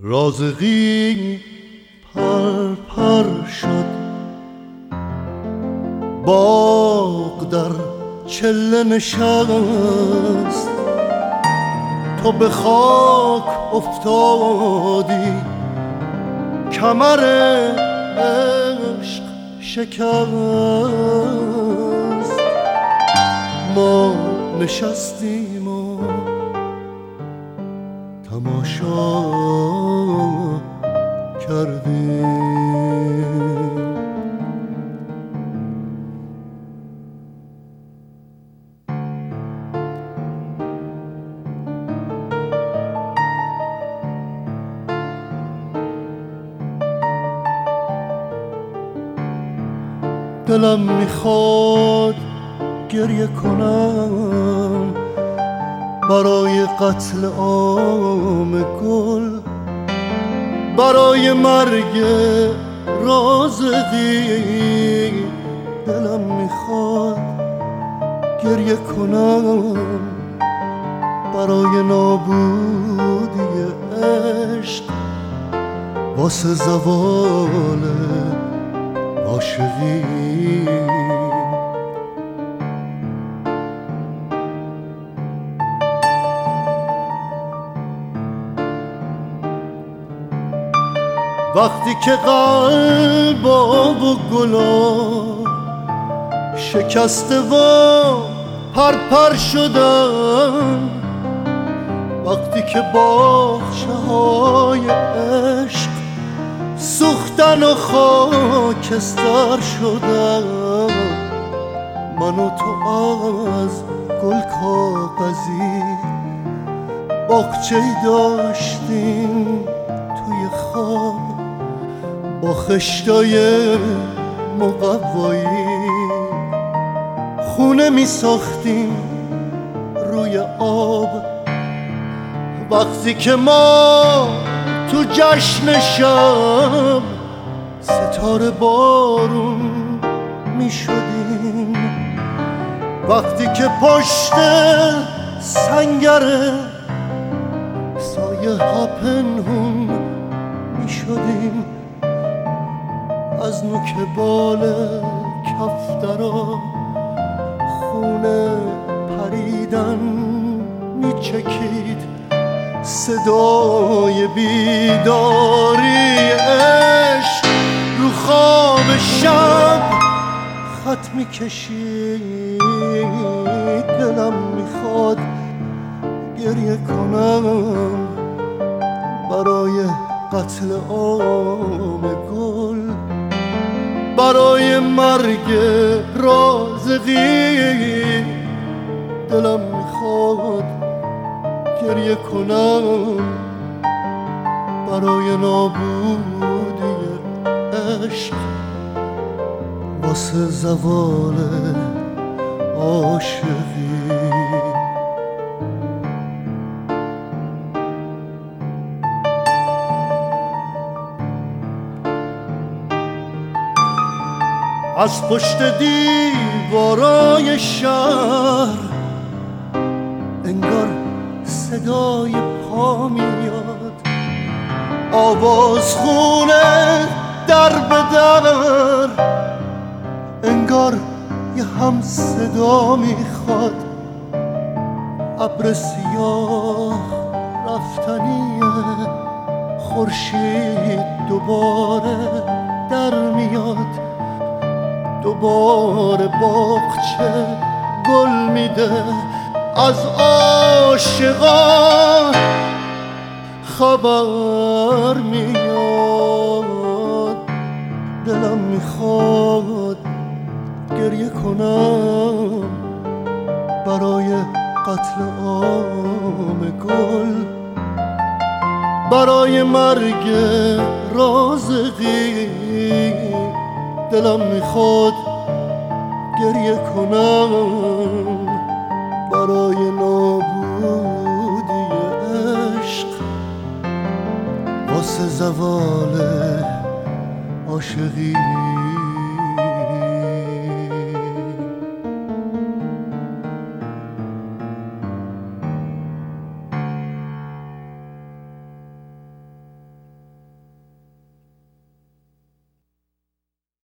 رازقی پر پر شد، باغ در چله نشست. تو به خاک افتادی، کمر عشق شکست. ما نشستیم و تماشا کردیم. دلم میخواد گریه کنم برای قتل عام گل، برای مرگ رازقی. دلم میخواد گریه کنم برای نابودی عشق، واسه زوال عاشقی. وقتی که قلبا و گلا شکسته و پرپر شدن، وقتی که باغچه های عشق سوختن و خاکستر شدن، من و تو از گل کاغذی باغچه‌ای داشتیم توی خواب، با خشتای مقوایی خونه می ساختیم روی آب. وقتی که ما تو جشن شب ستاره بارون می شدیم، وقتی که پشت سنگر سایه ها پنهون می شدیم، از نوک بال کفترا خونه پریدن می چکید، صدای بیداری عشق رو خواب شب خط می کشید. دلم میخواد گریه کنم برای قتل عام گل، برای مرگ رازقی. دلم میخواد گریه کنم برای نابودی عشق، واسه زوال عاشقی. از پشت دیوارای شهر انگار صدای پا میاد، آواز خونه در به در، انگار یه هم صدا میخواد. ابر سیاه رفتنیه، خورشید دوباره در میاد، دوباره باغچه گل میده، از عاشقان خبر میاد. دلم میخواد گریه کنم برای قتل عام گل، برای مرگ رازقی. دلم میخواد گریه کنم برای نابودی عشق، واسه زوال عاشقی.